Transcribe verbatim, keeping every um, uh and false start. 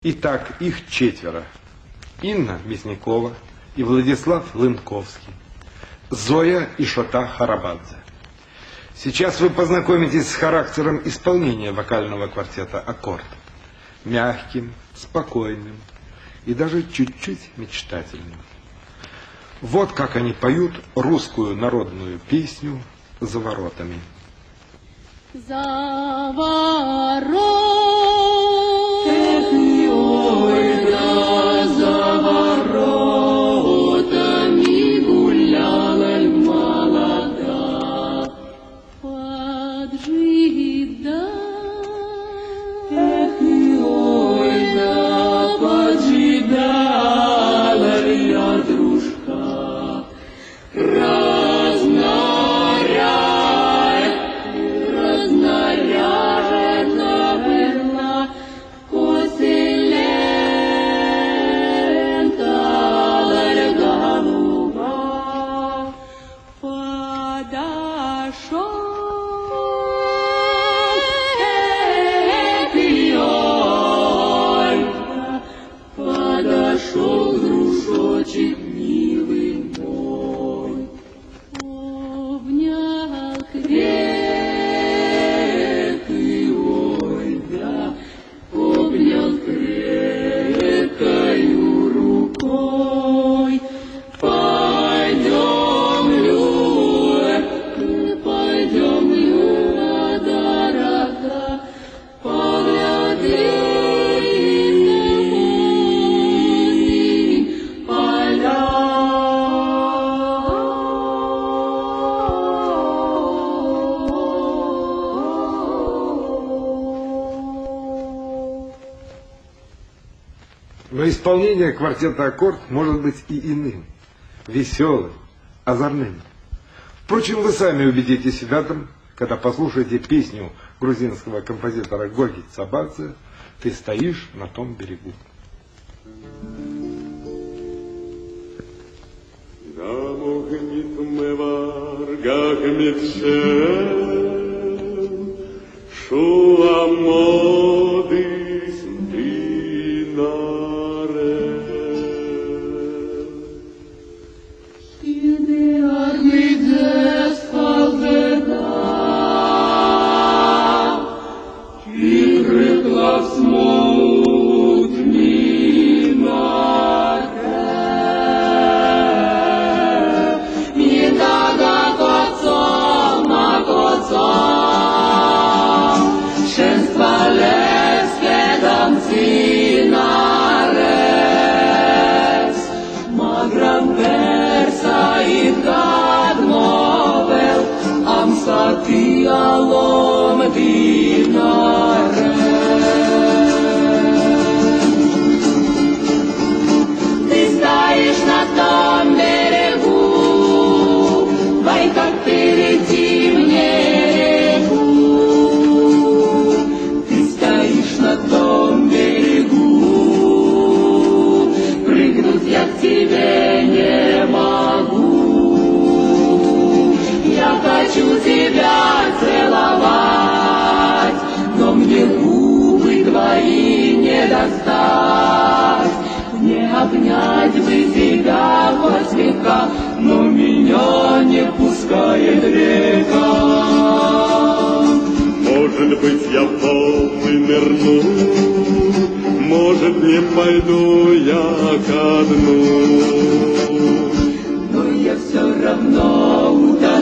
Итак, их четверо. Инна Мясникова и Владислав Лынковский, Зоя и Шота Харабадзе. Сейчас вы познакомитесь с характером исполнения вокального квартета «Аккорд». Мягким, спокойным и даже чуть-чуть мечтательным. Вот как они поют русскую народную песню «За воротами». За воротами, ой, да, за воротами гуляла молода, поджидала. Эх, ой, да, поджидала я дружка, подошел дружочек милый мой, обнял крепкий, ой, да, обнял крепкою рукой. Пойдем, Люда, пойдем, Люда, дорога, погляди. Но исполнение квартета «Аккорд» может быть и иным, веселым, озорным. Впрочем, вы сами убедитесь в этом, когда послушаете песню грузинского композитора Гоги Цабадзе «Ты стоишь на том берегу». Ты стоишь на том берегу, vai как перейти мне реку. Ты стоишь на том берегу, прыгнуть я к тебе не могу. Я хочу тебя целовать, но мне губы твои не достать. Не обнять бы тебя хоть века, но меня не пускает река. Может быть, я в волны нырну, может, не пойду я ко дну, но я все равно утону.